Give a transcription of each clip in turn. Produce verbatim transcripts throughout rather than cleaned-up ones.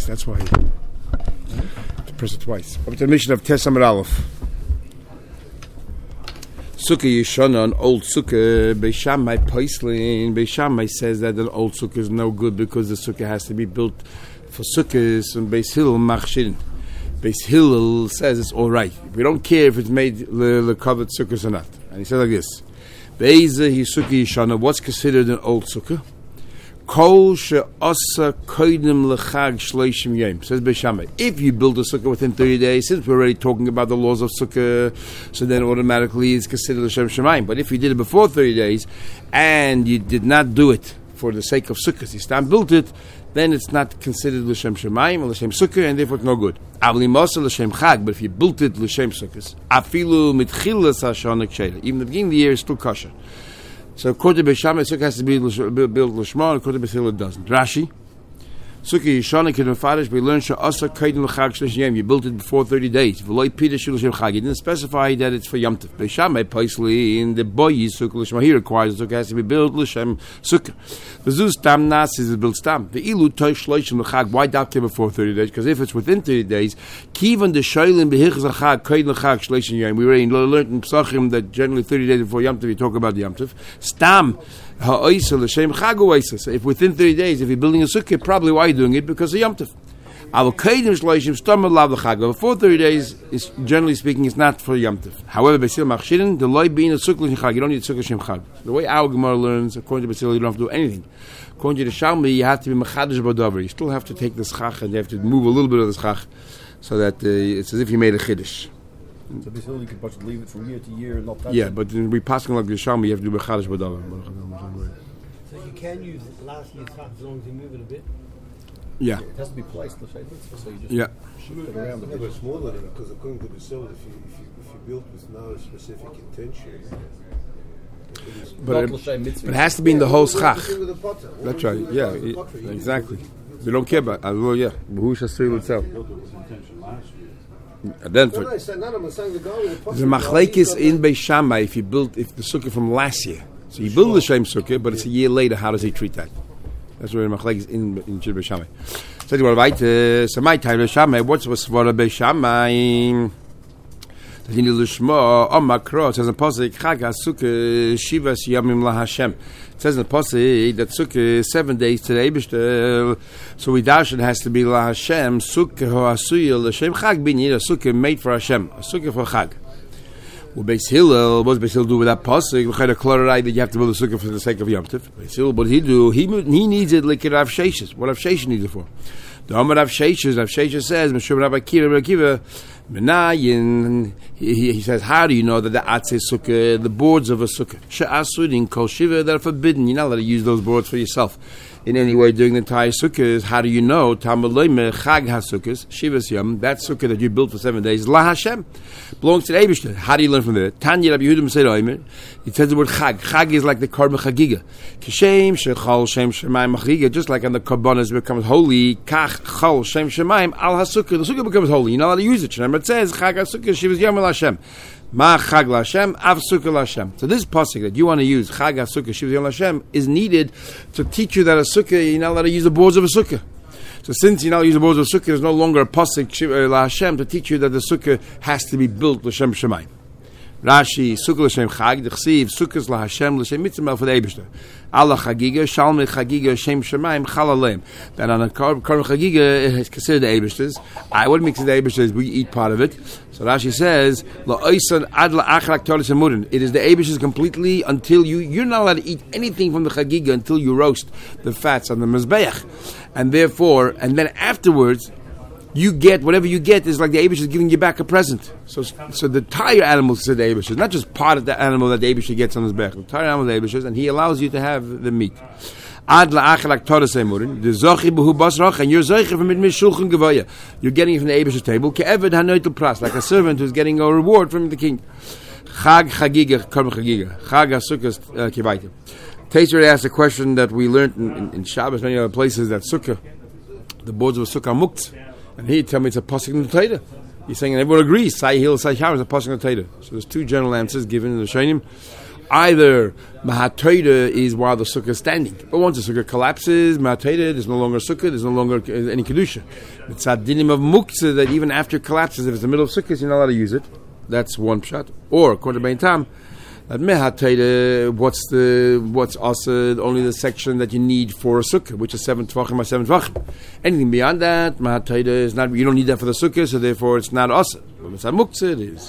twice. That's why to press it twice. Up to the mission of Tesamar Aleph. Sukkah Yeshana, an old sukkah. Beis Shammai Paislin. Beis Shammai says that an old sukkah is no good because the sukkah has to be built for sukkahs. And Beis Hillel Machshin. Beis Hillel says it's all right. We don't care if it's made the covered sukkahs or not. And he said like this: Be'ezeh hi sukkah Yeshana. What's considered an old sukkah? Kol she'asa koidim lechag shloishim yom. Says Beis Shammai. If you build a sukkah within thirty days, since we're already talking about the laws of sukkah, so then automatically it's considered l'shem shemaim. But if you did it before thirty days and you did not do it for the sake of sukkahs, you still built it, then it's not considered l'shem shemaim or l'shem sukkah, and therefore it's no good. Avli masa l'shem chag, but if you built it l'shem sukkahs, afilu mitchilas hashana k'sheila, even the beginning of the year is still kosher. So according to Beis Shammai, sukkah has to be built l'shma, according to Beis Hillel it doesn't. Rashi, sukkah yishana k'dem farish, we learn she'asa k'dem l'chag shlosh yom. You built it before thirty days. V'loi pidash l'shem chag. You didn't specify that it's for Yom Tov. Beis Shammai, paisli, in the boy sukkah l'shma, he requires the sukkah has to be built l'shem sukkah. V'zu stam nas is built stam. The ilu toish shloshim l'chag. Why doctor before thirty days? Because if it's within thirty days, kivan the shoylim behichz l'chag k'dem l'chag shloshim yom. We already learned in Pesachim that generally thirty days before Yom Tov you talk about the Yom Tov. Stam. So if within thirty days, if you're building a sukkah, probably why are you doing it? Because of Yom Tov. Before thirty days, is generally speaking, it's not for Yom Tov. However, Basil Machshirin, the loy being a sukkah shemchag, you don't need sukkah shemchag. The way our Gemara learns, according to Basil, you don't have to do anything. According to the Shalmi, you have to be mechadish b'davar. You still have to take the schach and you have to move a little bit of the schach, so that uh, it's as if you made a chiddush. So basically you can possibly leave it from year to year and not touch yeah, it. but we passing like the Shalmi, you have to do mechadish b'davar. So you can use last year's schach as long as you move it a bit? Yeah. It has to be placed, let's say, so you just yeah. shift it around a bit. But it's more than that, because according to the Sel, if you, if you if you build with no specific intention, but it, but it has to be in the whole schach. That's right. Yeah, it, exactly. We don't care about. Uh, well, yeah, who shall say itself? And then for, the machlekes in Beis Shammai, if you built if the sukkah from last year, so you build the same sukkah, but it's a year later. How does he treat that? That's where the machlekes in in Beis Shammai. So you want to so my time Beis Shammai. What's what's for Beis Shammai? The Hindu Lishma Omakro says in Pasuk Chag HaSukkah Shivas Yamim LaHashem. It says in the Pasuk that Sukkah is seven days to the Eibishter. So we dash it has to be LaHashem Sukkah HaSuyah L'Shem Chag. Being a Sukkah made for Hashem, a Sukkah for Chag. Well, Beis Hillel, what does Beis Hillel do with that pasuk? We had a clear that you have to build a sukkah for the sake of Yom Tov. Beis Hillel, what he do? He he needs it like Rav Sheshes. What Rav Sheshes needs it for? The Amar Rav Sheshes, Rav Sheshes says, Meshur Rav Akiva, Rav Akiva, Menayin. He, he says, how do you know that the atzei sukkah, the boards of a sukkah, she'asurin kol shiva, that are forbidden? You're not allowed to use those boards for yourself in any way during the entire sukkahs. How do you know? Tamaloime chag hasukkahs shivas yom. That sukkah that you built for seven days, la Hashem, belongs to the Eibishter. How do you learn from there? Tanya Rabbi Yehuda said, "Oimer." It says the word chag. Chag is like the korban chagiga. Kishem shechal shem shemaim chagiga. Just like on the korbanos becomes holy. Kach chal shem shemaim al hasukkah. The sukkah becomes holy. You're not allowed to use it. Remember, it says chag hasukkah shivas yom la Hashem. Ma chag la Hashem, av sukkah la Hashem. So this pasuk that you want to use, chag ha-sukkah shivas yom la Hashem, is needed to teach you that a sukkah, you're not allowed to use the boards of a sukkah. So since you're not allowed to use the boards of a sukkah, there's no longer a pasuk shivas la Hashem to teach you that the sukkah has to be built l'shem shemayim. Rashi, sukkah l'shem chag, d'chsiv, sukkahs la Hashem, l'shem mitzvah for the Eibishter. Allah chagiga, shalmei chagiga, shem shemayim, chal aleim. That on a korban chagiga is considered the Eibishter's. I what makes it the Eibishter's, we eat part of it. So Rashi says, la oisan ad la achrak tolis amurin. It is the Eibishter's completely until you, you're not allowed to eat anything from the chagiga until you roast the fats on the mizbeach. And therefore, and then afterwards, you get, whatever you get is like the Eibush is giving you back a present. So so the entire animal is the Eibush, not just part of the animal that the Eibush gets on his back. The entire animal is the Eibush, and he allows you to have the meat. Ad la'achalak Torah semurin, the zochi b'hu basrach, and you're zochi from it mishulchan gevaya. You're getting it from the Eibush's table, ke'eved hanoitel pras, like a servant who's getting a reward from the king. Chag chagiga, korban chagiga, chag ha'sukkah kivaita. Taser asked a question that we learned in, in, in Shabbos, many other places, that sukkah, the boards of a sukkah are mukt. And he tell me it's a pasuk in the Torah. He's saying, and everyone agrees, Sai Hill, Sai Sham is a pasuk in the Torah. So there's two general answers given in the Shainim. either Mahatoida is while the sukkah is standing, but once the sukkah collapses, Mahatoida, there's no longer sukkah, there's no longer uh, any kedusha. It's a dinim of muktzah that even after it collapses, if it's the middle of sukkah, you're not allowed to use it. That's one pshat. Or according to Bein Tam, that Mahatoida, what's the what's also only the section that you need for a sukkah, which is seven tvachim or seven tvachim. Anything beyond that, Mahatoida is not. You don't need that for the sukkah, so therefore it's not also. When it's a muktzah, it is.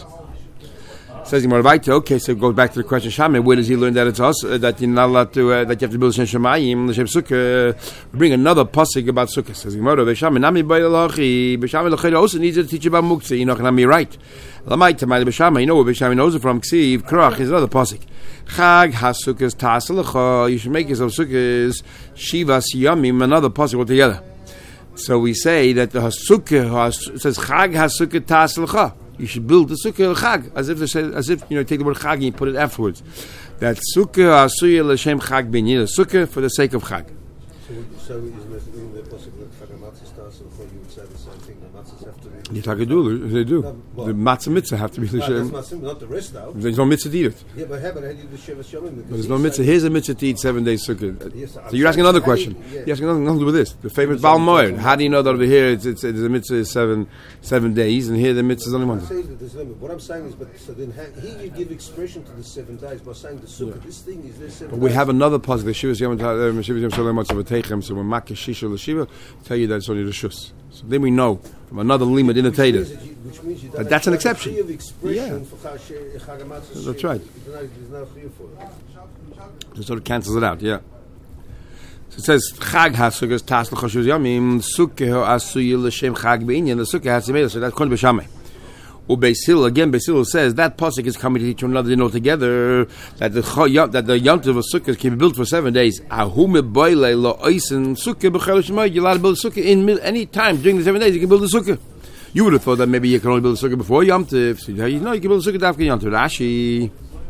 Says he motivated. Okay, so it goes back to the question: Shammai, where does he learn that it's us uh, that you're not allowed to uh, that you have to build Shem Shemayim, the Shem Sukkah? We bring another pasuk about Sukkah. Says he motivated. Shammai, Nami Bayalachi, B'Shammai Lechayda also needs to teach about Muktzah. You're not going to be right. Lamai Tamai B'Shammai. You know where B'Shammai knows it from? Ksiv Krach is another pasuk. Chag Hasukkahs Tasalecha. You should make yourself Sukkahs Shivas Yamim. Another pasuk altogether. So we say that the Sukkah says Chag Hasukkah Tasalecha. You should build the sukkah chag as if say, as if you know take the word chag and you put it afterwards. That sukkah asuya l'shem chag binyan, a sukkah for the sake of chag. So, so isn't it in the possible that chag matzah starts and you would say the same thing? The matzahs have to be. You talk do they do No, well, the matzah mitzvah have to be no, l'shem. that's matzah, not the rest though. There's no mitzvah to eat it. Yeah, but how about how do you do Sheva Shalom? But there's no mitzvah. Here's a mitzvah to eat seven days sukkah. Yes, So I'm you're asking saying, another how question. do you- yeah. You're asking nothing, nothing to do with this. The famous It's Baal only Moed. seven. How do you know that over here it's, it's, it's the mitzvah is seven seven days and here the mitzvah is only I'm one not day? saying that there's a limit. What I'm saying is, but so then ha- here you give expression to the seven days by saying the sukkah. This thing is there seven But we days. have another pasuk. The Shivas Yom Shivas Yom Shalom Matzah V'Teichem. So when Makkah Shisha L'Shiva tell you that it's only the Shus. So then we know from another limit in the Which means Tater. that you- which means you don't But that's an have to have a exception. free of expression Yeah. for Chag- Chag HaMatzah That's Shir. right. There's no- there's no free for it. So it sort of cancels it out, yeah. So it says, Chag HaSukkah Tas L'Choshuz Yomim, Sukkah HaSuyyah L'Shem Chag B'Inyan, the Sukkah has to be made, so that's Kon B'Shamay. Ubeis Hillel, again, Beis Hillel says, that pasuk is coming to teach you another din altogether, that the cho- yom- that the Yom Tov of Sukkah can be built for seven days. Ahu me'boile lo oisen Sukkah b'chel Shemayim, you're allowed to build a Sukkah in mil- any time during the seven days, you can build a Sukkah. You would have thought that maybe you can only build a Sukkah before Yom Tov. So, you know, you can build a Sukkah after Yom Tov. Rashi.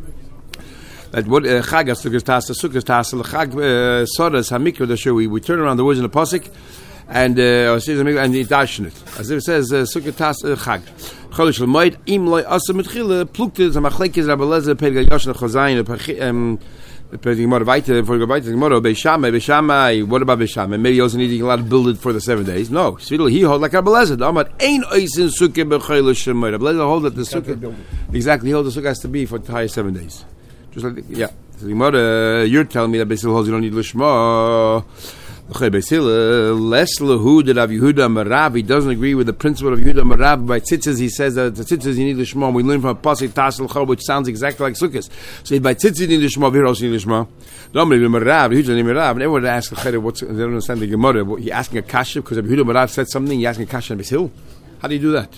That what Chag HaSukkah Tas, the Sukkah Tas, the Chag Sodas HaMikra, the show we we turn around the words in the pasuk, and uh, and you darshan it as it says Sukkah Tas Chag. Cholish l'moed im loy asa mitchila plukte the machlekes Rabbi Lezer Perga Yoshna Chozayin um the Gemara weiter for the weiter Gemara Beishamai Beishamai. What about Beishamai? Maybe he also needing a lot to build it for the seven days. No, Svidel he hold like Rabbi Lezer. Amad ein oisin Sukkah b'chayla shemoed. Rabbi Lezer hold that the Sukkah exactly he hold the Sukkah has to be for the entire seven days. Just like the, yeah. So the Gemara, you're telling me that Beis Hillel holds you don't need lishma. Okay, Beis Hillel less lahud that Rav Yehuda Marav. He doesn't agree with the principle of Yehuda Marav. By tzitzis, he says that the tzitzis you need lishma. We learn from a pasuk tasel chol, which sounds exactly like sukkahs. So by tzitzis you need lishma. Here also you need lishma. Normally Marav, Yehuda Marav, and everyone asks what's they don't understand the Gemara. He asking a kasha because Yehuda Marav said something. He asking a kasha on Beis Hillel. How do you do that?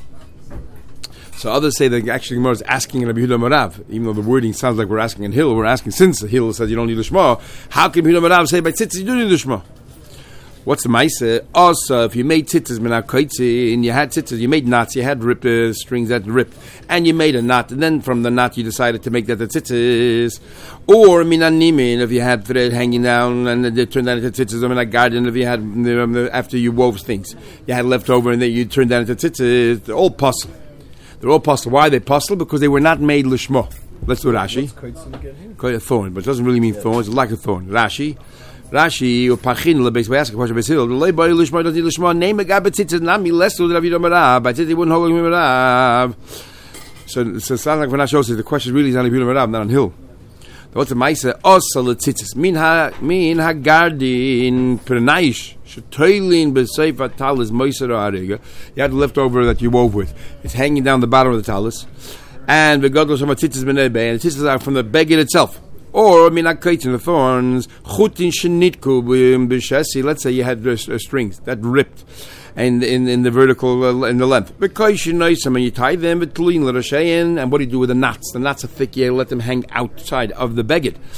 So others say that actually Gemara is asking in Rabbi Yehuda Marav, even though the wording sounds like we're asking in Hill, we're asking since the Hill says you don't need Lishma, how can Yehuda Marav say by tzitzis you do need Lishma? What's the Maisa? Also, if you made tzitzis minakaitzi and you had tzitzis, you made knots, you had ripped uh, strings that ripped, and you made a knot, and then from the knot you decided to make that the tzitzis. Or minanimin, if you had thread hanging down and it turned out into tzitzis, or minat garden, if you had um, after you wove things, you had left over and then you turned that into tzitzis, they're all possible. They're all puzzle. Why are they puzzle? Because they were not made lishma. Let's do Rashi. Quite a thorn, but it doesn't really mean thorn. It's like a thorn. Rashi, Rashi, or Pachin lebes. We ask a question. Basil, the labor lishma doesn't need lishma. Name a guy, but it's not me less to the Rav Yehuda Marav. But they wouldn't hold him Marav. So, so it sounds like when I show you the question really is on Rav Yehuda Marav, not on Hill. What's the Maisa? Also the tzitzis. Min ha min ha gardin pernaish. Shetoilin b'seif talis moiser arega. You had the leftover that you wove with. It's hanging down the bottom of the talis, and the godlos from a tzitzis benebe, and the tzitzis are from the beged itself. Or min ha kaitin the thorns chutin shenitku b'shesi. Let's say you had uh, strings that ripped. And in, in the vertical uh, in the length, because you know some, and you tie them between l'rashayin, and what do you do with the knots? The knots are thick. You let them hang outside of the beged.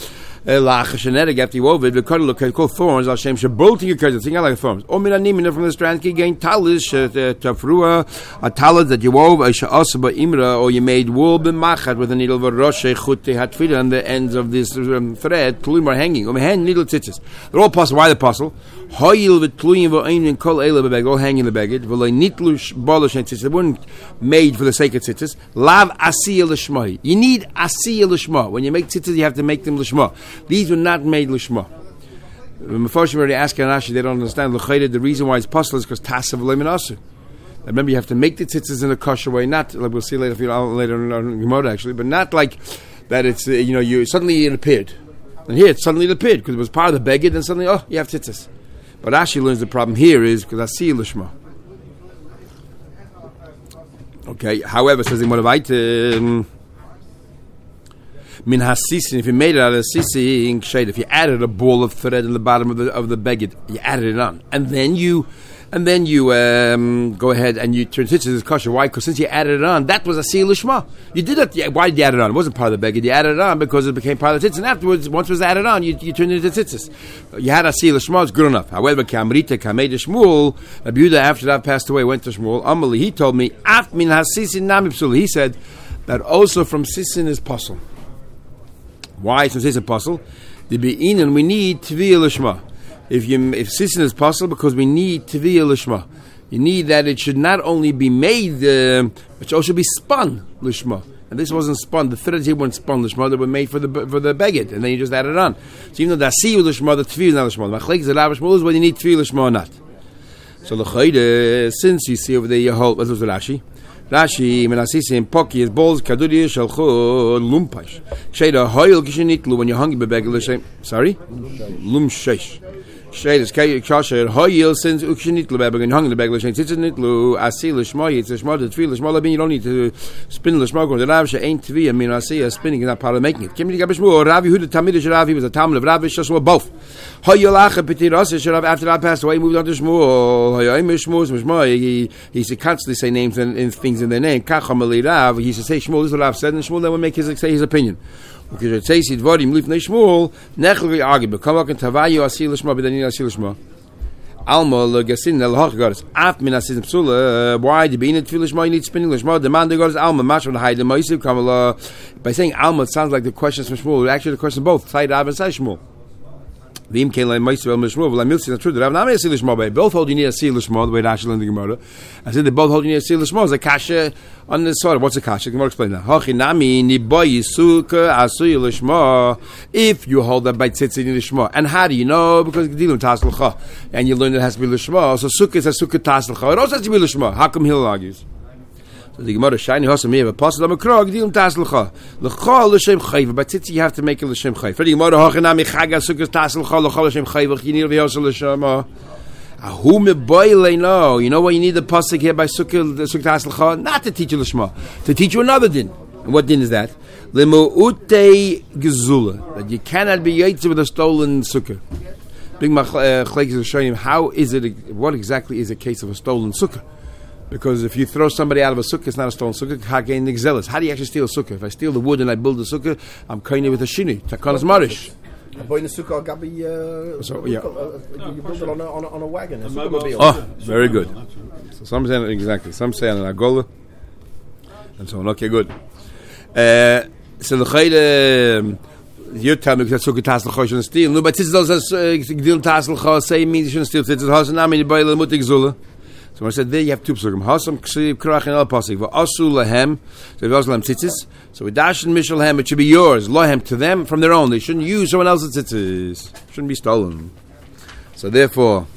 Lachashenetic after you wove it, the cut look called thorns. Hashem should bolt in your curtains. Think like thorns. Or minanimina from the strand ki gain talis tafrua a talis that you wove a sha'asaba imra or you made wool b'machat with a needle of a rosh chute hatfila on the ends of this um, thread tluim are hanging. Um hand needle tzitzis. They're all possible. Why the puzzle? Hoyil v'tluyim v'ayim kol eila b'beg all hanging in the baggage. V'lay nitlush bolosh and tzitzis. They weren't made for the sake of tzitzis. Lav asiyah l'shma. You need asiyah l'shma. When you make tzitzis, you have to make them l'shma. These were not made l'shma. The Mefarshim already asked Rashi, they don't understand. L'chayda, the reason why it's possible is because tasav l'min asu. Remember, you have to make the tzitzis in a kosher way, not like we'll see later, later in Gemara actually, but not like that. It's uh, you know, you suddenly it appeared, and here it suddenly it appeared because it was part of the beged, and suddenly oh, you have tzitzis. But Rashi learns the problem here is because I see l'shma. Okay. However, says the Gemara, min hasisin, if you made it out of sisi in shade, if you added a ball of thread in the bottom of the of the beged, you added it on, and then you, and then you um, go ahead and you turn tzitzis as kosher. Why? Because since you added it on, that was a seal lishma. You did it. Yeah, why did you add it on? It wasn't part of the beged. You added it on because it became part of the tzitzis. And afterwards, once it was added on, you, you turned it into tzitzis. You had a seal lishma. It's good enough. However, kamrita kamei de Shmuel, Rabbi Yehuda after that passed away went to Shmuel. Amali, he told me af min hasisin nami psul. He said that also from sisin is possible. Why? Since it's a puzzle, the be'inan we need tviyah lishma. If you if sisin is possible because we need tviyah lishma, you need that it should not only be made, uh, but also be spun lishma. And this wasn't spun. The threads here weren't spun lishma; they were made for the for the beged, and then you just add it on. So even though the asi lishma, the tviyah is not lishma. The machlek is the rav shmuel is whether you need tviyah lishma or not. So the chayde, since you see over there, you hold. What was the Rashi? Rashi, menasisim poki is balls kaduri shalcho lumpash. Sheda hoyel kishenitlu when you're hungry bebegel shem. Sorry, lumshesh. Sheda is kasher hoyel since ukshenitlu bebegel hungry bebegel shem. Tzitzitlu asil shmoy. It's a shmod. The tefillah shmod. You don't need to spin the shmod. The Rav she ain't tvi. I mean, I see a spinning is not part of making it. Kim Gabishmu Rav Yehuda Tamidish Rav. He was a Talmud of Rav Shashua both. Hoyel acha petit rasa. Sherav after that passed away, moved on to Shmuel. Hoyel Mishmu Mishmoy. He he used to constantly say names and, and things in their name. Kachamali Rav. He used to say Shmuel. This is what Rav said, and Shmuel then would make his say his opinion. Because it says he'd voted him lifnei Shmuel. Nechel argue, but come back and tavayu asil shma, but then you asil shma. Alma legasin el hach goddess. Af min asil psula. Why the bein tefillah shma? You need spinning shma. The man the goddess alma mashma the hide the ma'isiv kamala. By saying alma, it sounds like the questions from Shmuel. Actually, the question both side Rav and side Shmuel. V'im kein like ma'isiv el mishmuel. V'la milsi not true. The Rav not asil shma. Both hold you need asil shma. The way Rashi learned the Gemara. I said they both hold you need asil shma. It's a kasha on the sort. What's a kasha? Can you explain that? Hachinami niboy suka asil shma. If you hold that by tzitzit in the shma, and how do you know? Because dilum taslcha, and you learn it has to be l'shma. So sukkah is a sukkah taslcha. It also has to be l'shma. How come Hillel argues? So the Gemara shiny hosam here, but possible I'm a krog dilum taslcha. L'chol l'shem chayv. By tzitzit you have to make it l'shem chayv. For the Gemara hachinami chaga sukkah taslcha l'chol l'shem chayv. You need to be also l'shma. Who me boile no? You know why you need the pasuk here by sukkah the sukkah taslcha? Not to teach you l'shma, to teach you another din. And what din is that? Lemu'ute gezula, that you cannot be yaitz with a stolen sukkah. Big machlekes is showing him how is it? What exactly is a case of a stolen sukkah? Because if you throw somebody out of a sukkah, it's not a stolen sukkah. Hagein nigzelis. How do you actually steal a sukkah? If I steal the wood and I build a sukkah, I'm koine with a shini. Takanas marish. Boy in the sukkah, Gabi, uh, so, yeah. uh, you build it on a, on a, on a wagon. A sukkah oh, very good. So some say exactly. Some say on an agola, and so on. Okay, good. Uh, so the chayde, you tell me that sukkah taslcha shouldn't steal. No, but this does gdil taslcha say means you shouldn't steal. This is hasan ami by the mutig zula. So when I said there, you have two psukim. Hasam ksiv krach and el pasik. V'asu lahem. So if asu lahem tzitzis. So we dash and mishal hem. It should be yours. Lahem to them from their own. They shouldn't use someone else's tzitzis. Shouldn't be stolen. So therefore,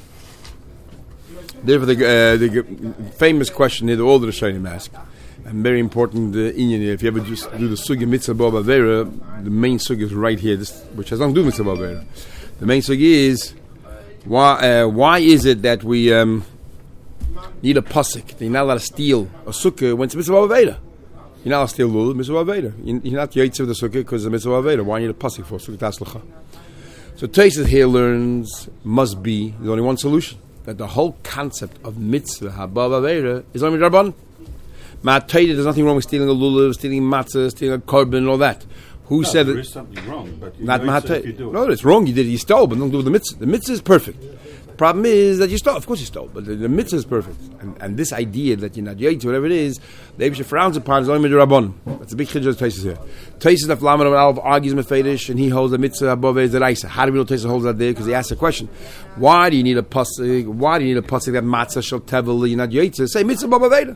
therefore the, uh, the famous question here that all the Rishonim ask, and very important uh, inyan here. If you ever just do the sugi mitzvah b'avera, the main sugi is right here, this, which has nothing to do with mitzvah b'avera. The main sugi is why? Uh, why is it that we um, need a pasuk that you're not allowed to steal a sukkah when it's mitzvah aveda? You're not allowed to steal lulav, mitzvah aveda. You're not yaitz of the sukkah because it's mitzvah aveda. Why need a pasuk for sukkah taslcha? So Tosfos here learns must be there's only one solution, that the whole concept of mitzvah habav aveda is only rabban. Ma'atayda, there's nothing wrong with stealing a lulav, stealing matzah, stealing a korban, and all that. Who no, said there it? is something wrong, but you Not know it's if you Mahatay. do it. No, it's wrong. You did it. You stole, but don't do the mitzvah. The mitzvah is perfect. The problem is that you stole. Of course you stole, but the, the mitzvah is perfect. And, and this idea that you're not yaitz, whatever it is, the Eibusha frowns upon is only midrabbanon. That's a big chiddush of Taisus here. Taisus of Laman of Alv argues mefedish, and he holds the mitzvah above is the raisa. How do we know Taisus holds that there? Because he asks a question: why do you need a pasuk? Why do you need a pasuk that matzah shall tevel? You're not yaitz. Say mitzvah above Aveda.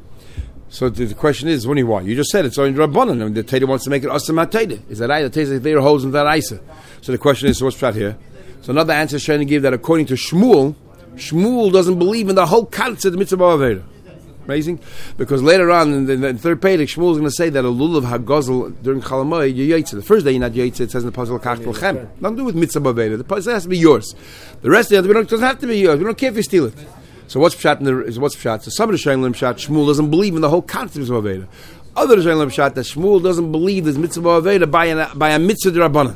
So the, the question is, what do you want? You just said it's only Rabbanan, and the Teda wants to make it Asamat Teda. Is that right? The Teda there holds in that Isa. So the question is, so what's pshat here? So another answer is trying to give that according to Shmuel, Shmuel doesn't believe in the whole concept of the mitzvah Aveda. Amazing, because later on in the, in the third page, Shmuel is going to say that a lulav hagozel during Chalamoy you yaitze. The first day you're not yaitze. It says in the puzzle kach l'chem. Nothing to do with mitzvah Aveda. The puzzle has to be yours. The rest of it doesn't have to be yours. We don't care if you steal it. So what's pshat? In the, is what's pshat? So some of the Shaylim pshat, Shmuel doesn't believe in the whole concept of mitzvah Aveda. Other Shaylim pshat that Shmuel doesn't believe there's mitzvah Aveda by a by a mitzvah d'Rabbanan.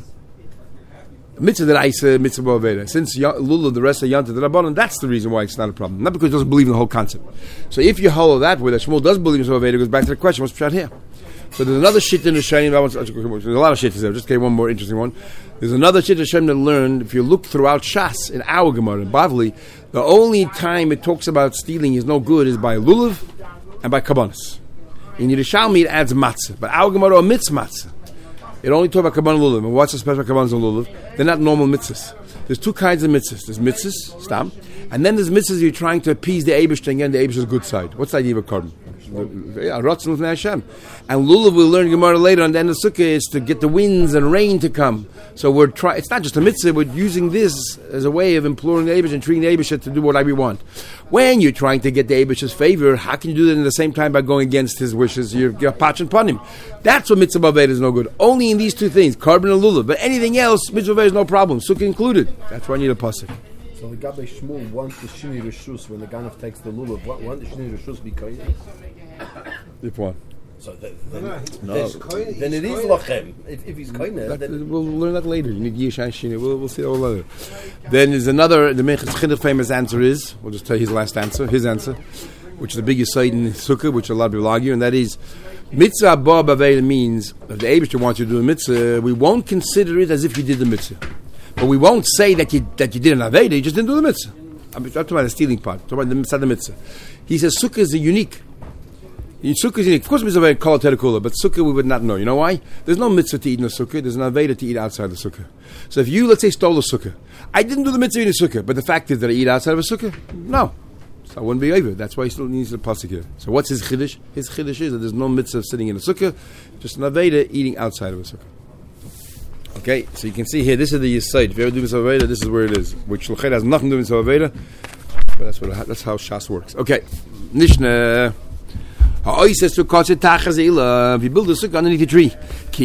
Mitzvah d'Raisa, mitzvah Aveda. Since Lulav, the rest of Yanta d'Rabbanan, that's the reason why it's not a problem. Not because he doesn't believe in the whole concept. So if you hold that way, that Shmuel does believe in mitzvah Aveda, it goes back to the question: what's pshat here? So there's another shit in the Shaylim. There's a lot of shit there. Just get one more interesting one. There's another shit in Hashem to learn. If you look throughout Shas in our Gemara in Bavli, the only time it talks about stealing is no good is by lulav and by kabbanis. In Yerushalmi it adds matzah, but our Gemara omits matzah. It only talks about kabbanis and lulav. And what's the special kabbanis and lulav? They're not normal mitzvahs. There's two kinds of mitzvahs. There's mitzvahs, stam, and then there's mitzvahs you're trying to appease the Eibush and get the Eibush's good side. What's the idea of a carbon? Yeah, Ratzon L'fnei Hashem. And lulav we'll learn Gemara later on the end of Sukkah is to get the winds and rain to come. So we're trying. It's not just a mitzvah. We're using this as a way of imploring the Eibush and treating the Eibush to do what we want. When you're trying to get the Eibush's favor, how can you do that in the same time by going against his wishes? You're patching upon him. That's what mitzvah Aveda is no good. Only in these two things, carbon and lulav. But anything else, mitzvah Aveda is no problem. Sukkah included. That's why I need a pasuk. So the Gabe Shmuel wants the Shini Rishus when the Ganav takes the lulav. What want the Shini Rishus be koyin? If what? So the, then, No, then, he's koyin- then it he's is koyin. lochem. If, if he's koyin, That, then we'll learn that later. You need Yishan Shini. We'll, we'll see that all later. Then there's another, the Mechas Chinuch famous answer is, we'll just tell you his last answer, his answer, which is the biggest side in Sukkah, which a lot of people argue, and that is, mitzvah abba b'aveda means, if the Eibush wants you to do a mitzvah, we won't consider it as if you did the mitzvah. But we won't say that you that you did an aveda, you just didn't do the mitzvah. I'm talking about the stealing part, I'm talking about the mitzvah, the mitzvah. He says Sukkah is a unique. Sukkah is unique. Of course, mitzvah very kol terikula, but Sukkah we would not know. You know why? There's no mitzvah to eat in a Sukkah. There's an aveda to eat outside the Sukkah. So if you, let's say, stole a Sukkah, I didn't do the mitzvah in a Sukkah, but the fact is that I eat outside of a Sukkah? No. So I wouldn't be over. That's why he still needs the pasuk here. So what's his chiddush? His chiddush is that there's no mitzvah sitting in a Sukkah, just an aveda eating outside of a Sukkah. Okay, so you can see here, this is the Yisayid. If you ever do mitzvah aveda, this is where it is. Which L'ched has nothing to do with mitzvah aveda, but that's, what, that's how Shas works. Okay, Nishna. If you build a sukkah underneath a tree,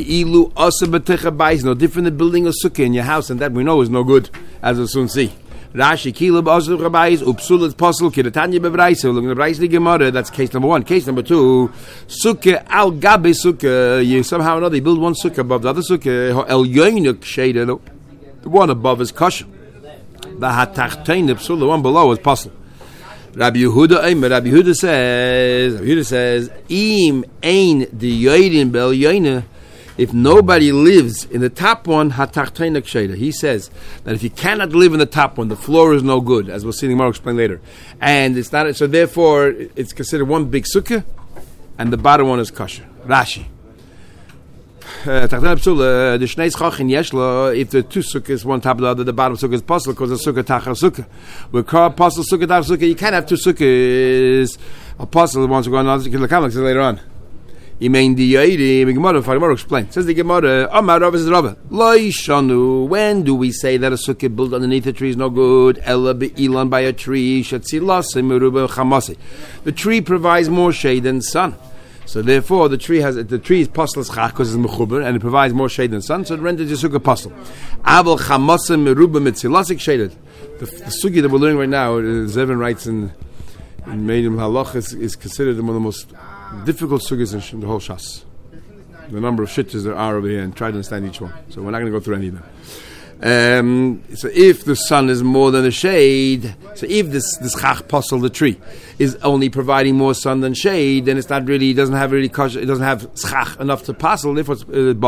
no different than building a sukkah in your house, and that we know is no good, as we'll soon see. Rashi kilub asur chabayis upsulat pasal kiratanya bevraisa. Look at the Braisa Gemara. That's case number one. Case number two, sukkah al gabe sukkah. You somehow or another you build one sukkah above the other sukkah. El yoinuk shada. The one above is kosher. The hatachtein upsul. The one below is pasal. Rabbi Yehuda, Rabbi Yehuda says, Rabbi Yehuda says, Im ein di yoidin bel yoina. If nobody lives in the top one, hatachtein shada. He says that if you cannot live in the top one, the floor is no good, as we'll see Gemara explain later, and it's not. So therefore, it's considered one big sukkah, and the bottom one is kosher. Rashi. If the two sukkahs, one top of the other, the bottom sukkah is possible because the sukkah tachar sukkah. We call apostle sukkah tachar sukkah. You can't have two sukkahs. Apostle wants to go on another sukkah later on. Imein di yairi. Gemara, Gemara explain. Says the Gemara, Amar Rav is Rav. Loi shanu. When do we say that a sukkah built underneath a tree is no good? Ella be'ilan by a tree. Shatzilas meruba chamasi. The tree provides more shade than sun. So therefore, the tree has the tree is pasal schach because it's mechuber and it provides more shade than sun. So it renders the sukkah pasal. Aval chamasim meruba mitzilasik shaded. The, the sukkah that we're learning right now, Zevin writes in in Meidim Halach is, is considered one of the most difficult sukkahs in the whole Shas. The number of shittas there are over here, and try to understand each one. So we're not going to go through any of them. Um, so if the sun is more than the shade, so if this this chach pasal, the tree, is only providing more sun than shade, then it's not really, it doesn't have really, it doesn't have schach enough to pasal, therefore it's uh, bottle.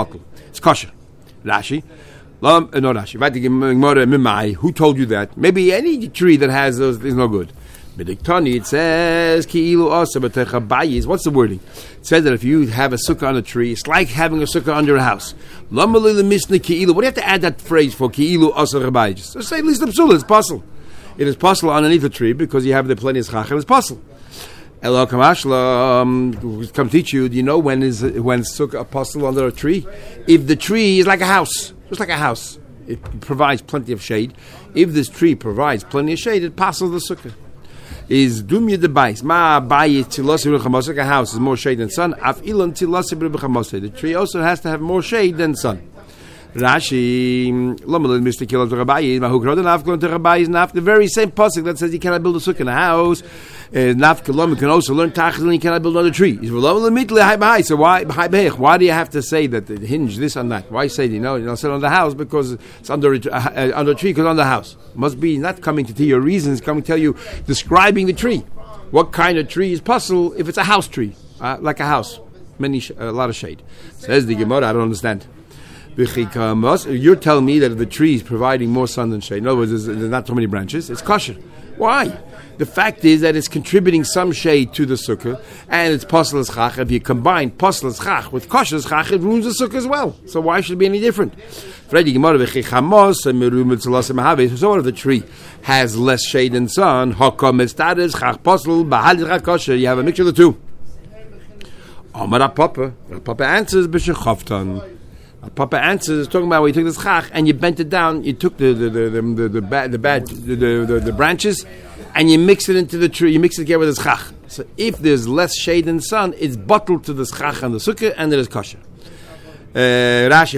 It's kosher. Rashi. No, Rashi. Who told you that? Maybe any tree that has those is no good. B'diktani, it says, what's the wording? It says that if you have a sukkah on a tree, it's like having a sukkah under a house. What do you have to add that phrase for? Just say at least the psula, it's possible. It is possible underneath the tree because you have the plenty of schach, and it's possible. Elo kamashla, um, come teach you, do you know when is when sukkah apostle under a tree? If the tree is like a house, just like a house, it provides plenty of shade. If this tree provides plenty of shade, it passes the sukkah. Is dumya the bais ma bayis tilasi b'chamasek, a house is more shade than sun. Af ilan tilasi b'chamasek, the tree also has to have more shade than sun. Rashi, Lamalin Mister Kilo to Rabai, Mahukro, and Afghan to Rabai is Naf, the very same pasuk that says you cannot build a sukkah in a house. Naf Kilom can also learn Tachas and you cannot build on a tree. So why why do you have to say that it hinge this on that? Why say you know you know sit on the house because it's under a, uh, under a tree because on the house? Must be not coming to tell you reasons, coming to tell you describing the tree. What kind of tree is possible if it's a house tree, uh, like a house, many sh- a lot of shade. Says the Gemara, I don't understand. You're telling me that the tree is providing more sun than shade. In other words, there's, there's not so many branches. It's kosher. Why? The fact is that it's contributing some shade to the sukkah, and it's posel schach. If you combine posel schach with kosher schach, it ruins the sukkah as well. So why should it be any different? So what if the tree has less shade than sun? You have a mixture of the two. Amar Papa, Papa answers, B'shechavtan. Papa answers, talking about when you took this chach and you bent it down, you took the the the the the, the, bad, the, bad, the, the, the, the branches and you mix it into the tree, you mix it together with this chach. So if there's less shade in the sun, it's bottled to this chach and the sukkah and it is kosher. Rashi,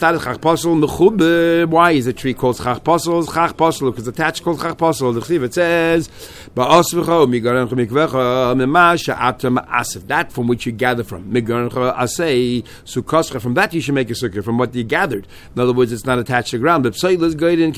why is the tree called chach posel? Chach posel because the attached called chach posel. The chsiv it says, that from which you gather from. From that you should make a sukkah, from what you gathered. In other words, it's not attached to the ground. So the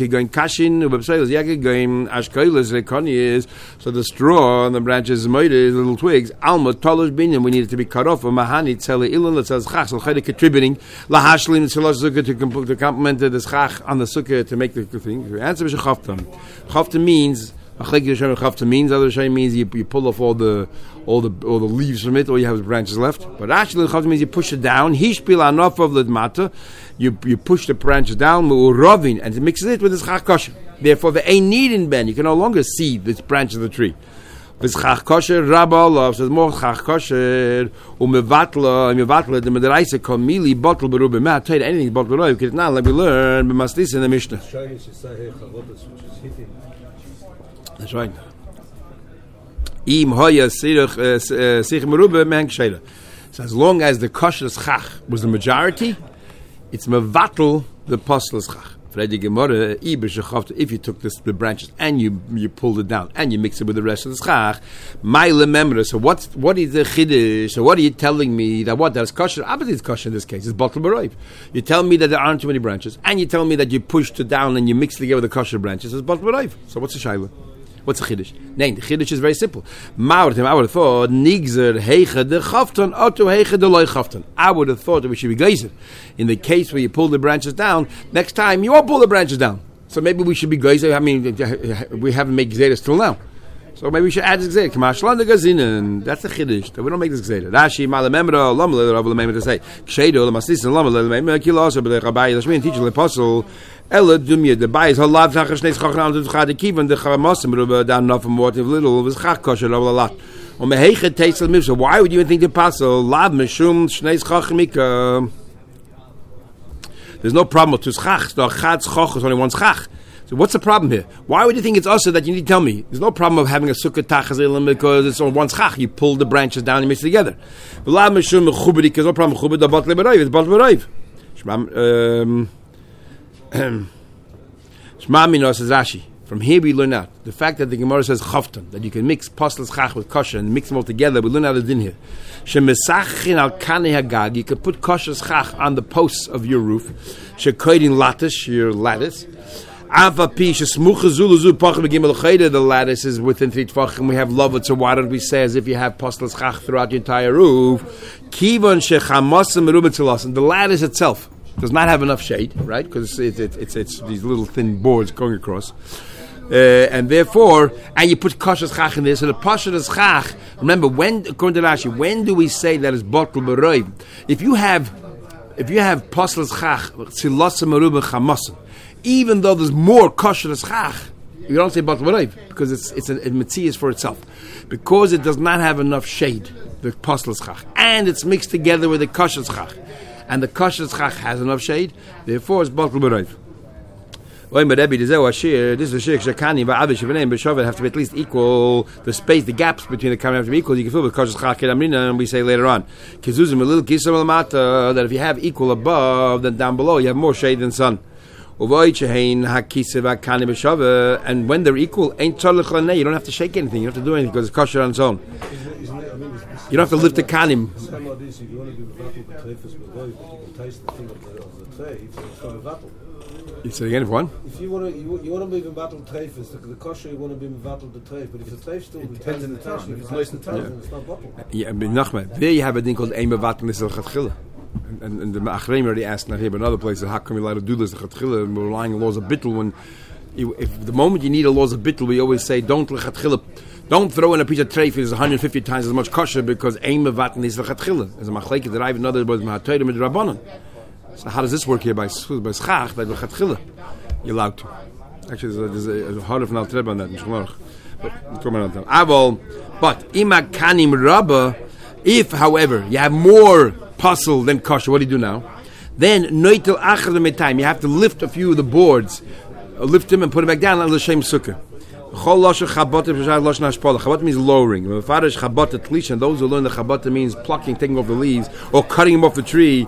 straw and the branches, the little twigs, we need it to be cut off. Contributing lahashlim sukkah to to complement the schach on the sukkah to make the thing. The answer is chaftam. Chaftam means chaftam means other shay means you, you pull off all the all the all the leaves from it, or you have the branches left. But actually chaftam means you push it down. Hishpil enough of the mata. You you push the branches down mu'uravin and it mixes it with the schach kosher. Therefore, the ein need in ben. You can no longer see this branch of the tree. This chach kosher rabba love says more chach kosher umevatla umevatla the medaraisa kamili bottle berube. May I tell you anything bottle berube? Because now let me learn. We must listen in the Mishnah. That's right. Im hoya sirach sich merube men ksheila. So as long as the kosher chach was the majority, it's mevatl the apostle chach. If you took this, the branches and you you pulled it down and you mix it with the rest of the schach, my lememra. So what's what is the chiddush? So what are you telling me that what that's kosher? Obviously, it's kosher in this case. It's bottle b'roiv. You tell me that there aren't too many branches, and you tell me that you pushed it down and you mixed it together with the kosher branches. It's bottle b'roiv. So what's the shaila? What's the chiddush? Nay, the chiddush is very simple. I would have thought nigzer heicha de chafton oto heicha de loy chafton. I would have thought that we should be geyser. In the case where you pull the branches down, next time you won't pull the branches down. So maybe we should be geyser. I mean, we haven't made gzeiras till now. So maybe we should add this gzeiras. Kamashlan de gazinen. That's the chiddush. We don't make this gzeiras. Rashi malamemra lamle rav lemem to say kshedo lamasis lamle lemem kilos but the rabbi lashmin teacher the apostle. Ella dumya the bay is halav zacher shneis chachran to chad kiven the chamasim rub down enough from what little was chach kosher a lot. On mehechet teisel mivsa. Why would you even think the apostle lav meshum shneis chachmika? There's no problem with two schach. No chad schach is only one schach. So what's the problem here? Why would you think it's also that you need to tell me? There's no problem of having a sukkah tachazilim because it's on one schach. You pull the branches down and mix it together. Lav meshum chubedi because no problem chubed the batle b'rayv. It's batle b'rayv. Um. Shmamino says Rashi. From here we learn out the fact that the Gemara says chaftan, that you can mix posel schach with kosher and mix them all together. We learn out the din here. Shemesachin al kanei hagag. You can put kosher schach on the posts of your roof. Shekoidin lattice, your lattice. Ava pi shesmucha zuluzu pachim begimel chayda. The lattice is within three tefachim. We have love it. So why don't we say as if you have posel schach throughout the entire roof? Kivon shechamosim meruben telasim. The lattice itself. does not have enough shade, right? Because it, it, it's it's these little thin boards going across. Uh, and therefore, and you put kosher schach in there, so the kosher schach, remember, when, according to Rashi, when do we say that it's bottle b'roiv? If you have, if you have posel schach, tzilosim merubah chamosim, even though there's more kosher schach, you don't say bottle b'roiv, because it's, it's a, a metzias for itself. Because it does not have enough shade, the posel schach, and it's mixed together with the kosher schach, and the kosher schach has enough shade, therefore it's bottle b'roiv. This is a shir. Shekani va'avish v'neim b'shovet have to be at least equal. The space, the gaps between the kanim have to be equal. You can fill with kosher schach kedamrina, and we say later on, kizuzim a little kisam l'mata, that if you have equal above, then down below you have more shade than sun. And when they're equal, ain't tzarich l'nei. You don't have to shake anything. You don't have to do anything because it's kosher on its own. You don't have to lift the kanim. If you want to do battle the trefus with you can taste the thing of the, of the tray, so it's not a battle. You say again, if one? If you want to, you, you want to be in battle trefus, the, the kosher you want to be in battle the tray, but if the tray still it depends on the time. If it's nice and tight, then it's not battle. Yeah, but Nachman, there you have a thing called Eim Bevatel Nisel Chatchila. And, and the Achreim already asked not here, but in other places, how come you're allowed to do this, the Chatchila, and we're relying on laws of Bittul, when you, if the moment you need a laws of Bittul, we always say, don't Chatchila, don't throw in a piece of treif is one hundred fifty times as much kosher because Eim Bevatel Nisel Chatchila. As a machlekes that I even know that was Mahatoyim and Rabbanon. So how does this work here by by schach, by Chatchila? You're allowed to. Actually, there's a, there's a hard of an altreb on that. But Aval, but ima kanim rabba. If, however, you have more puzzle than kosher, what do you do now? Then noitel achar me'tayim. You have to lift a few of the boards, uh, lift them and put them back down on the shem sukkah. Chol losher chabata b'shar losher hashpola. Chabata means lowering. When the father is chabata tlisha, and those who learn the chabata means plucking, taking off the leaves, or cutting them off the tree.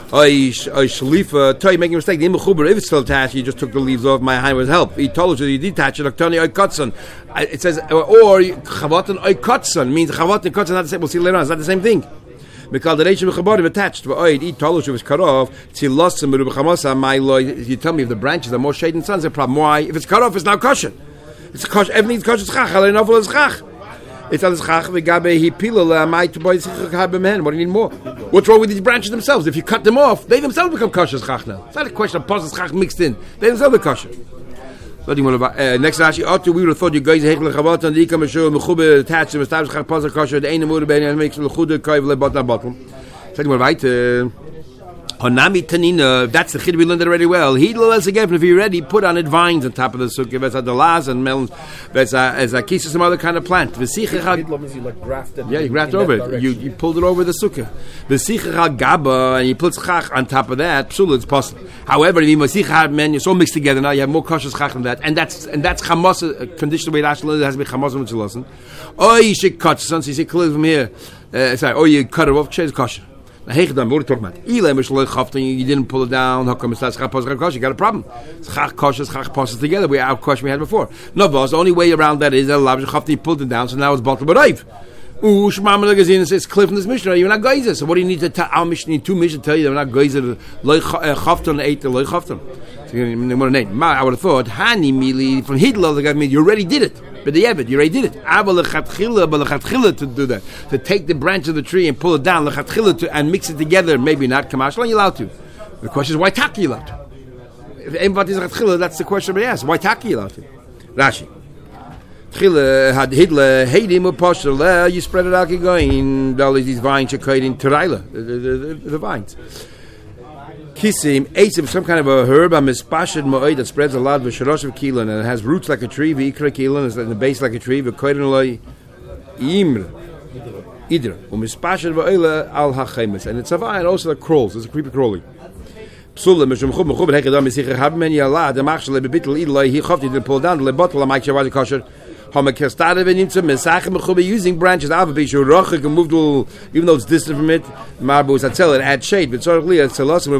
I shalifa, tell you making a mistake. The imachuber, if it's still attached, you just took the leaves off. My hand was help. He told you you detach it. Oktani I kotson. It says or chavatan I kotson means chavatan and kotson not the same. We'll see later on. It's not the same thing. Because the reishim mechabarim attached. He told you it was cut off. Tzilos and merubachamasa. My lord, you tell me if the branches are more shade than sun, it's a problem. Why? If it's cut off, it's now kosher. It's kosher. Everything's kosher. Schach. Halei nafel is schach. It's on the schach v'gabe he pilal my to boy schach b'men. What do you need more? What's wrong with these branches themselves? If you cut them off, they themselves become kosher schach now. It's not a question of posel schach mixed in. They themselves are kosher. So do you want to, uh, next Rashi, Otto, we would have thought you guys hechel chavat and the ikam show mechube attached to the stab schach posel kosher. The eine mure ben and makes the chude kaiv le bottom bottom. So you want to Honami Tanina, that's the chid we learned already well. He less again, if you're ready, put on it vines on top of the sukkah. That's a delaz and melons. That's a as a kiss of some other kind of plant. Hidlo means you like grafted. Yeah, you grafted over it. You you pulled it over the sukkah. The sichach gaba and you put schach on top of that. Psula, it's possible. However, if you sichach man, you're so mixed together now. You have more kosher schach than that, and that's and that's chamos. A condition the way Rashi learned it has to be chamos and chulasin. Oh, you should cut some. So you see clear from here. Uh, sorry, or you cut it off. It's kosher. Now, hey, what are you talking about? You didn't pull it down. How come it's not schach kosher? You got a problem. Schach kosher, schach kosher together. We have kosher we had before. No, boss. The only way around that is that you pulled it down, so now it's bottle b'raiv. Ooh, Shema Magazine says cliff in this Mishnah. You're not geyser. So what do you need to tell our Mishnah? Two Mishnah tell you they're not geyser. Loy chafton ate the loy chafton. So you want to name. I would have thought Hani Mili from Hitler. The guy mean you already did it. But the Yevet, you already did it. Abba lechatchila, but lechatchila to do that, to take the branch of the tree and pull it down, lechatchila to and mix it together. Maybe not kamashal. You're allowed to. The question is why taki you allowed to? If anybody is lechatchila, that's the question. But yes, why taki you allowed to? Rashi. Chila had Hitler hating apostle. You spread it out. Keep going. All these vines are cut in teraila, the, the, the, the vines. Kisim, asim, some kind of a herb, a mispashid moed that spreads a lot of shalosh of kilon, and it has roots like a tree, v'ikra kilon, it's in the base like a tree, v'koyden loy imr, idra, u'mispashid v'oila al hachemes, and it's a vine also that crawls, it's a creepy crawly. Psula, mishum chub, mechub, hechadam, misicha, habmen, yalad, the machshel, lebitl, idloi, he chovti, to pull down, the lebotl, amai shavadi kosher, using branches, even though it's distant from it, it adds shade. But it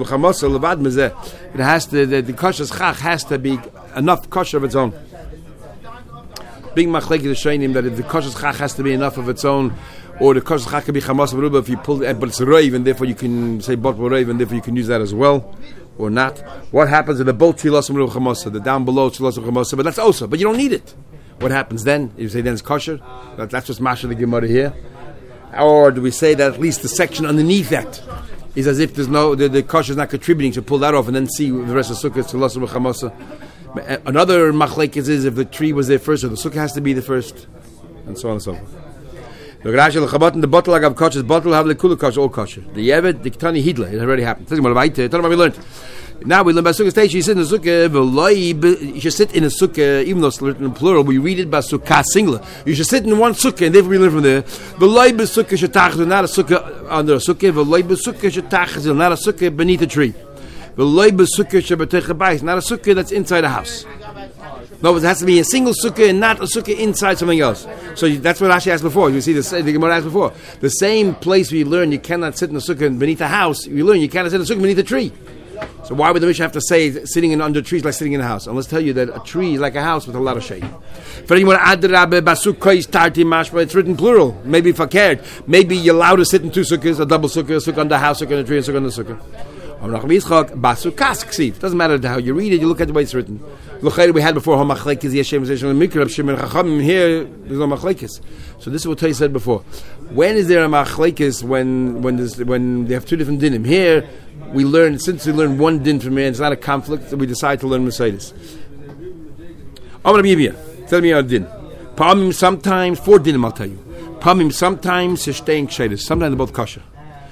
has to, the, the kosher schach has to be enough kosher of its own. Being machlekes is showing him that if the kosher schach has to be enough of its own, or the kosher schach can be chamas v'ruba if you pull it, but it's reiv, and therefore you can say bot reiv, and therefore you can use that as well, or not. What happens if the both tzilas v'ruba chamasa, the down below tzilas v'ruba chamasa, but that's also, but you don't need it. What happens then? You say then it's kosher? That, that's just Masha the Gemara here. Or do we say that at least the section underneath that is as if there's no the, the kosher is not contributing to pull that off and then see the rest of the sukkah to lasa b'chamasa. Another machlekes is if the tree was there first, or the sukkah has to be the first, and so on and so forth. The bottle agav kosher, bottle have the kula kosher, all kosher. The yevet, the ktani hidla, it already happened. Tell me what we learned. Now we learn by sukkah stage. You sit in the sukkah. You should sit in a sukkah, even though it's written in plural. We read it by sukkah singular. You should sit in one sukkah, and therefore we learn from there. V'loi b'sukkah shetachzil, not a sukkah under a sukkah. V'loi b'sukkah shetachzil, not a sukkah beneath a tree. V'loi b'sukkah shebeteich bayis, not a sukkah that's inside a house. No, it has to be a single sukkah and not a sukkah inside something else. So you, that's what Rashi asked before. You see, the, the Gemara asked before. The same place we learn you cannot sit in a sukkah beneath a house. You learn you cannot sit in a sukkah beneath a tree. So why would the Mishnah have to say sitting in under trees like sitting in a house? And let's tell you that a tree is like a house with a lot of shade. It's written plural. Maybe if I cared, maybe you're allowed to sit in two sukkahs, a double sukkah, a sukkah under a house, sukkah under a tree, a sukkah under a sukkah. Doesn't matter how you read it, you look at the way it's written. We had before, here there's no machlekes. So this is what Tay said before. When is there a machlekes when when when they have two different dinim? Here we learn, since we learn one din from here, it's not a conflict, so we decide to learn Mercedes. Tell me our din. Pamim sometimes, four dinim I'll tell you. Pamim sometimes, sometimes they're both kosher.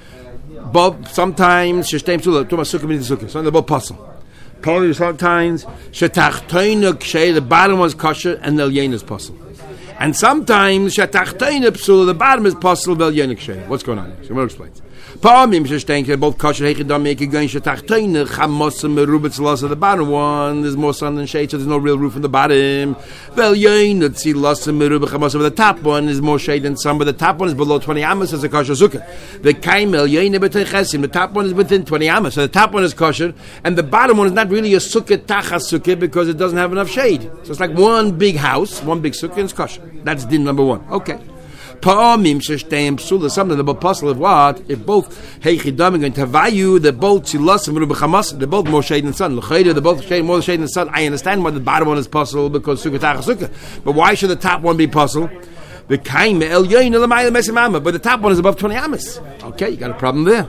Bob sometimes sheshteim psula to masukah beneath the sukkah. Sometimes they're both puzzle. Probably sometimes shetachtoina kshay, the bottom was kosher and the elyon is puzzle. And sometimes shetachtoina psula, the bottom is puzzle, the elyon kshay. What's going on here? So we'll explain. Pa'amim sheshtein they're both kosher. Heichidam make going shetachtoina chamosim merubetz loss of the bottom one. There's more sun than shade, so there's no real roof on the bottom. The elyon let's see loss of merubet chamosim. The top one is more shade than sun, but the top one is below twenty amos as a kosher sukkah. The kaim elyon beteichesim. The top one is within twenty amos, so the top one is kosher, and the bottom one is not really a sukkah tachas sukkah because it doesn't have enough shade. So it's like one big house, one big sukkah, and it's kosher. That's din number one. Okay. Pa'amim sheshteim psula, something about puzzle of what? If both heichidam are going to value, they're both tzilasim rubechamas, they're both more shade than sun. L'chayda, they're both shade, more shade than sun. I understand why the bottom one is puzzle because sukkah tachas sukkah. But why should the top one be puzzle? The kaim el yoyin elamayla mesimama, but the top one is above twenty amos. Okay, you got a problem there.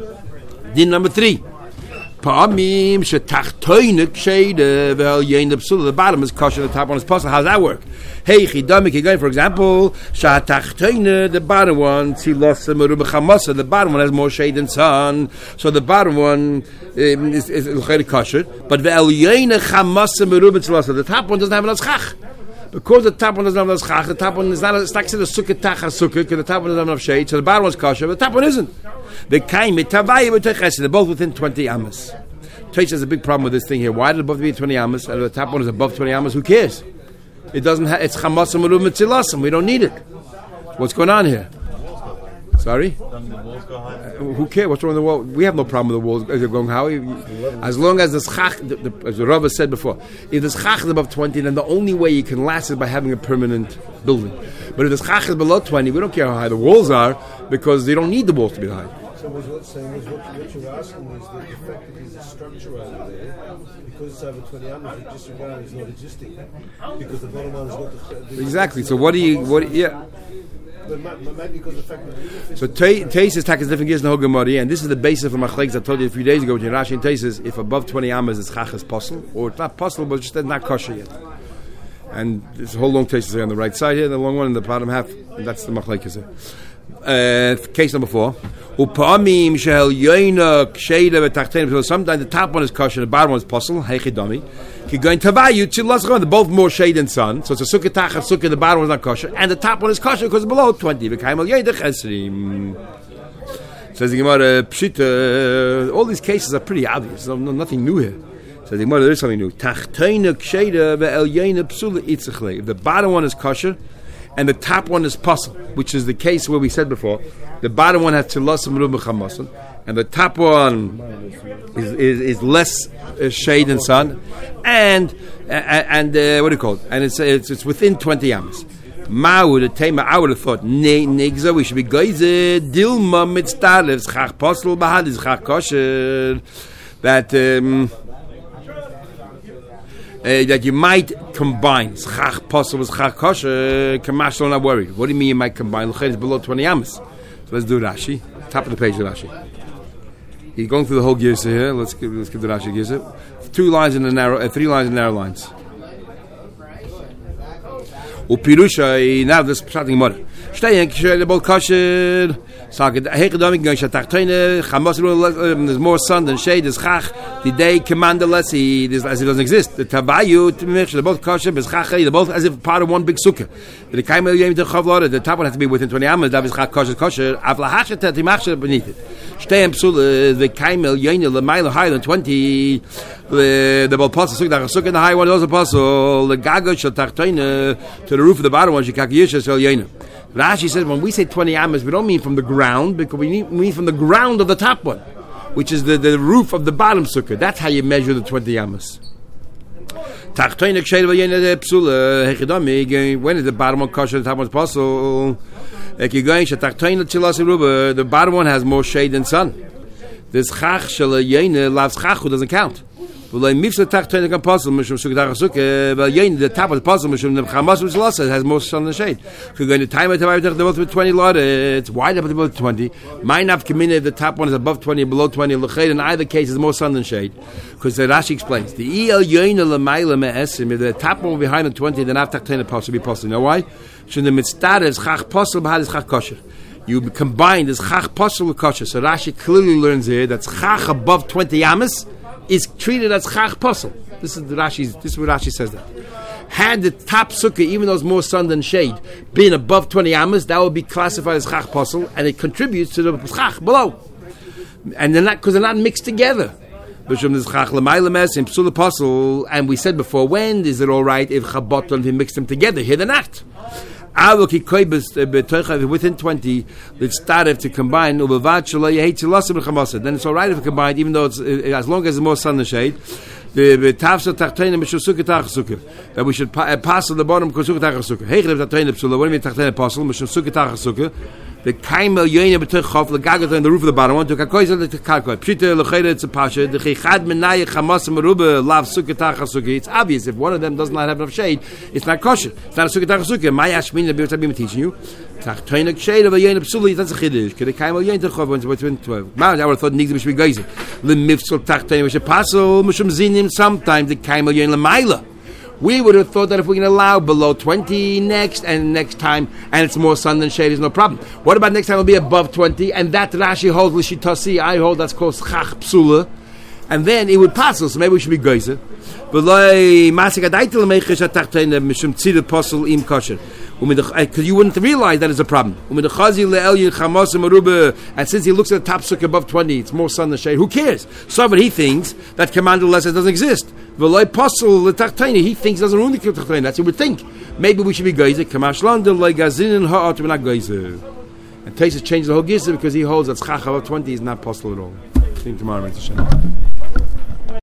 Din number three. Pa'amim shetachtoinik shade vel yoyin psula. The bottom is kosher, the top one is puzzle. How does that work? Hey, chidamik again. For example, shatachtoina, the bottom one, tzilosa merubachamasa. The bottom one has more shade than sun, so the bottom one um, is is kosher. But the elyoina chamasa merubachamasa. The top one doesn't have enough schach. Because the top one doesn't have enough schach, the top one is not. It's like the sukkah tachas sukkah because the top one doesn't have enough shade. So the bottom one's kosher, but the top one isn't. The kaim mitavayim mitachas. They're both within twenty amos. Teish has a big problem with this thing here. Why did it both be twenty amos and the top one is above twenty amos? Who cares? It doesn't have, it's chamasam urum mitzilasam. We don't need it. What's going on here? Sorry? Uh, who cares? What's wrong with the wall? We have no problem with the walls. As, going how, as long as the schach, the, the, as the Rava said before, if the schach is above twenty, then the only way you can last is by having a permanent building. But if the schach is below twenty, we don't care how high the walls are because they don't need the walls to be high. So what you're saying is what, what you're asking is that the fact that there's a structure over there, because it's over twenty amos, you disregard it's not existing. Because the bottom one is not the... the exactly. So what do you... what? Yeah. But maybe because the fact that... So Teisus tak is different gears in the Gemara, and this is the basis of machlekes I told you a few days ago in Rashi and Teisus. If above twenty amos it's chach is possible, or it's not possible, but it's just not kosher yet. And there's a whole long Teisus on the right side here, the long one in the bottom half, and that's the machlekes here. Uh, case number four. Upamim shel yoina ksheda v'tachtein. So sometimes the top one is kosher, the bottom one is possible. Heichidami. You're going to value they're both more shade than sun. So it's a sukkah tachas sukkah. The bottom one is not kosher, and the top one is kosher because it's below twenty. V'kaim el yoina chesrim. Says the Gemara, pshita. All these cases are pretty obvious. No, no, nothing new here. Says the Gemara, there is something new. Tachtein ksheda ve'el yoina psula itzichle. If the bottom one is kosher and the top one is puzzle, which is the case where we said before, the bottom one has tzilasim rubechamosim, and the top one is, is, is less uh, shade than sun, and uh, and uh, what do you call it? And it's it's, it's within twenty amos. Ma'u the tema. I would have thought negza we should be geize dilma mitzdarlev schach posel bahad is schach kosher that. Um, Uh, that you might combine schach possible with schach kosher. Kamashal not worried. What do you mean you might combine? L'chayr is below twenty amos. So let's do Rashi. Top of the page of Rashi. He's going through the whole Girsa here. Let's give, let's give the Rashi Girsa. Two lines in the narrow, uh, three lines in narrow lines. Upirusha, now this starting mother. Staying, the both kosher. There's more sun than shade. There's chach. The day commanderless. He as it doesn't exist. The tabayu, they're both kosher. They're both as if part of one big sukkah. The kaimel yom the chavlora. The top one has to be within twenty amos. That is chach kosher kosher. Avlahashet timachsher beneath it. Staying psul the kaimel yom the mile higher than twenty. The the ball pass sukkah sukkah the high one also pasul. The gagosh tartoina to the roof of the bottom one. She kakiyisha sel yom. Rashi says when we say twenty amos, we don't mean from the ground, because we mean from the ground of the top one, which is the, the roof of the bottom sukkah. That's how you measure the twenty amos. When is the bottom one kosher, the top one's possible? The bottom one has more shade than sun. This chach shel yene lavs chach who doesn't count. The top of the puzzle has more sun than shade. We're going to time it with twenty lot. It's wide up above twenty. Mine have come in if the top one is above twenty, below twenty. In either case, there's more sun than shade. Because the Rashi explains the el yoin lemaila me'esim. If the top one behind the twenty, then after ten it possibly possible. You know why? So the mitzvah is chach possible, but is chach kosher. You combine this chach possible with kosher. So Rashi clearly learns here that chach above twenty amos is treated as chach posel. This is the Rashi. This is what Rashi says that. Had the top sukkah, even though it's more sun than shade, been above twenty amos, that would be classified as chach posel, and it contributes to the chach below. And they're not because they're not mixed together. And we said before, when is it all right if chabot and we mix them together? Here they're not. Within twenty, it's started to combine. Then it's all right if we combine, even though it's as long as there's more sun and shade. That we should pass on the bottom. What do you mean? The kaimel yoyne betachov the gagot on the roof of the bottom one to kakoiz the kakoi pshita lechayre it's a pasha the chichad menay chamas merube lav sukkah sukkah. It's obvious if one of them does not have enough shade, it's not kosher. It's not a sukkah sukkah. My ashmin the bit I'm teaching you. Tachtoinik shade of a yoyne psuli. That's a chiddush. Could the kaimel yoyne betachov one's between twelve. Now I would thought needs to be geyser. The mifsul tachtoinik which a pasul mushum zinim sometimes the kaimel yoyne lemaila. We would have thought that if we can allow below twenty next and next time, and it's more sun than shade, is no problem. What about next time it'll be above twenty, and that Rashi holds l'shitasi, I hold that's called chach psula, and then it would pass us, so maybe we should be geyser. Because you wouldn't realize that is a problem. And since he looks at the top sukkah above twenty, it's more sun than shade. Who cares? So but he thinks that commander lesser doesn't exist. He thinks it doesn't ruin the tachtayna. That's what we think. Maybe we should be geyser. We're not geyser. And Taisus changes the whole geyser because he holds that chach above twenty is not possible at all. See you tomorrow, Mister Shem.